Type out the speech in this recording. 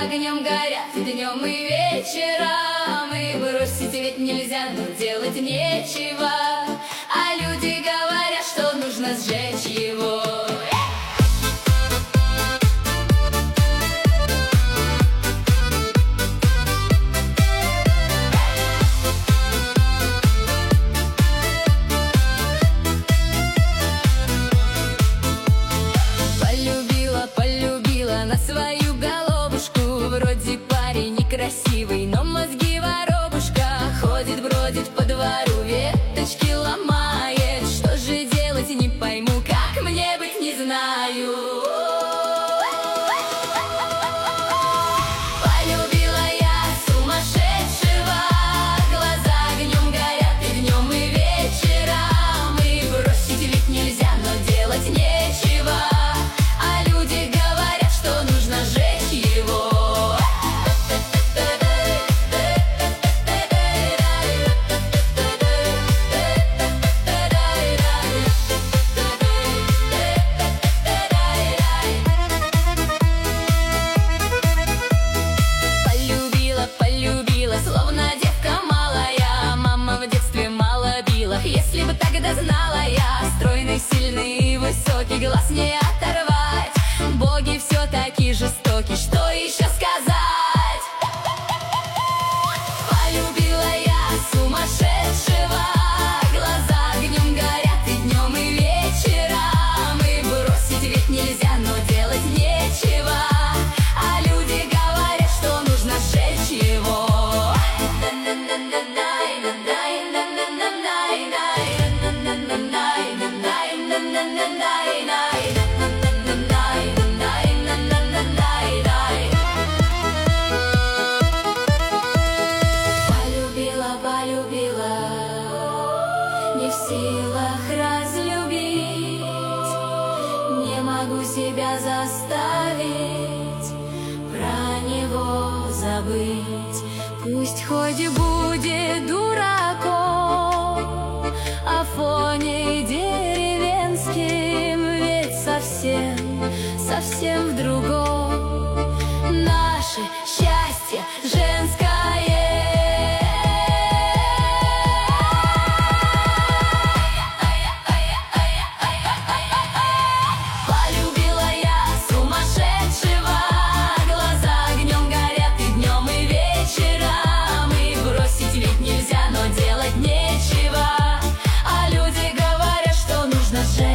огнем горят и днем, и вечером. И бросить ведь нельзя, но делать нечего. А люди говорят, что нужно сжечь его. На свою головушку, вроде парень некрасивый, но мозги воробушка. Ходит, бродит по двору, веточки ломает. Что же делать, не пойму, как мне быть, не знаю. Полюбила я сумасшедшего, глаза огнем горят и днем, и вечером. И бросить ведь нельзя, но делать нечего. А люди говорят, что нужно сжечь его. Полюбила, словно девка малая. Мама в детстве мало била. Если бы тогда знала я, стройный, сильный и высокий, глаз не оторвать. Боги все таки жестоки, что еще сказать? Полюбила я сумасшедшего, глаза огнем горят и днем, и вечером. И бросить ведь нельзя, но делать нечего. А люди говорят, что нужно сжечь его. Полюбила, не в силах разлюбить, не могу себя заставить про него забыть. Пусть хоть будет дураком, а фоне деревенским, ведь совсем в другом наше счастье женское. Нельзя, но делать нечего. А люди говорят, что нужно сжечь.